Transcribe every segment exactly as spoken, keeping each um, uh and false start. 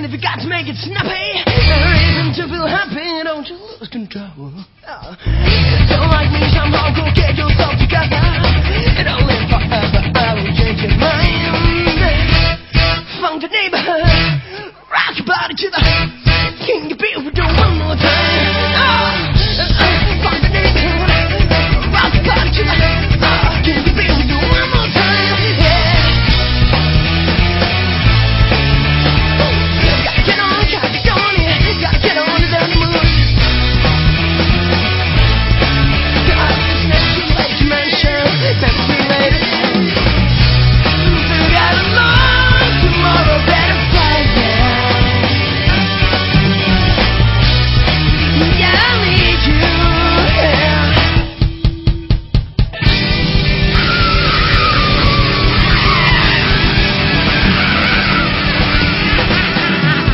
if you got to make it snappy, no reason to feel happy, don't you lose control. Oh. So like me, somehow go get yourself together. It don't live forever, I will change your mind. Found the neighborhood, rock your body to the King of Beer, we do one more time. Oh. Found the neighborhood, rock your body to the King of Beer, we do one more time. Yeah. Gotta get on, gotta get on it, gotta get on to the moon. God, it's never too late to mention, never too late to say. We got a long tomorrow, better fight now. Yeah, I need you, yeah.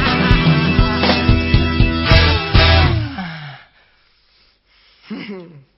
Hmm